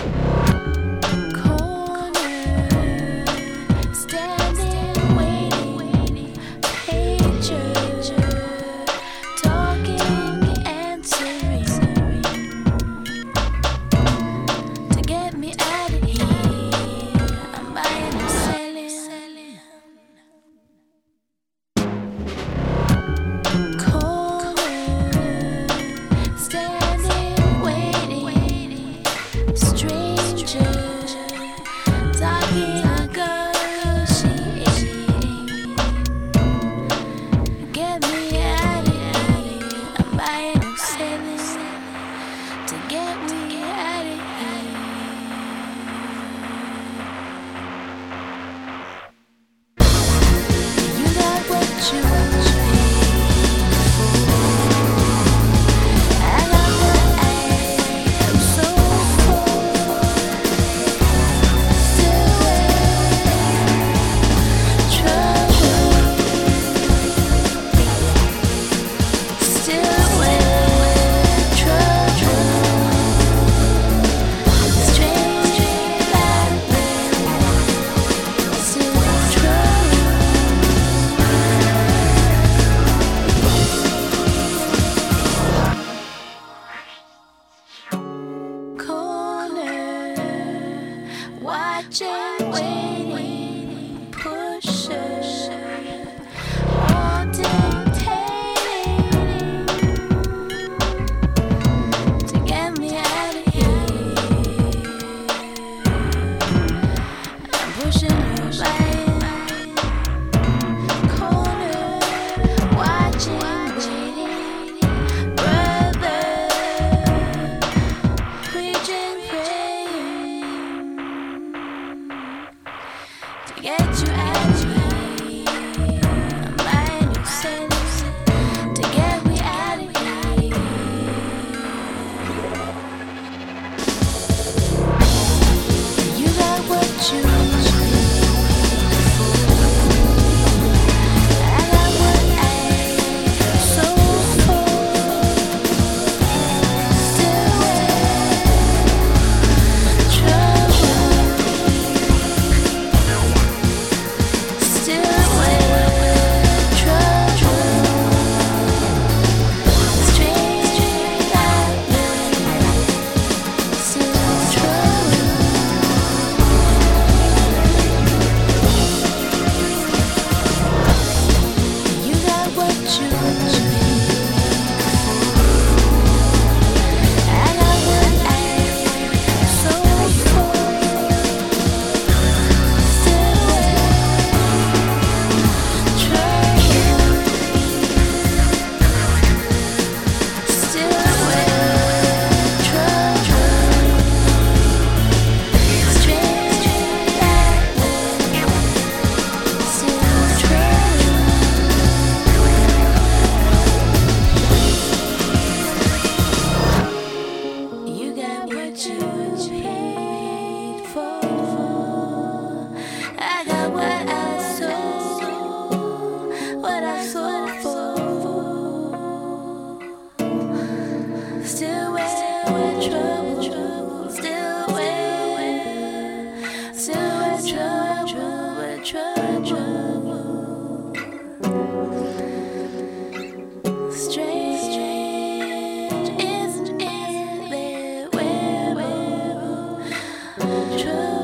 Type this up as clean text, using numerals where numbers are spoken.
Watching, waiting, pushing, wanting, taking to get me out of here. I'm pushing you back, corner, watching, waiting, brother, preaching, praying to get you out of here. I'm buying you sense to get me out of here. You got what you need. I got what I so for. Still with trouble. Still with trouble. Strange lightning. Still trouble. You got what you need. I got what I so for. Still with trouble. Still with trouble. Strange lightning. Still trouble. You got what you paid for. I got what I sold, what I sold for. Still with trouble, still with trouble, with trouble. Strange, isn't there? Where trouble?